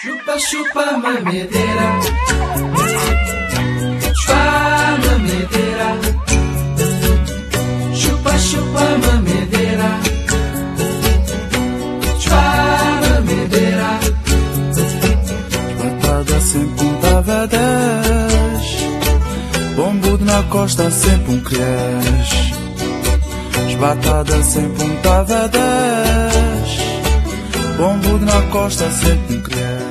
Chupa, chupa, mamadeira. Chupa, mamadeira. Chupa, chupa, mamadeira. Chupa, mamadeira. Esbatada sem ponta a 10, bombudo na costa sempre um criés. Esbatada sem ponta a 10, bombudo na costa sempre um criés.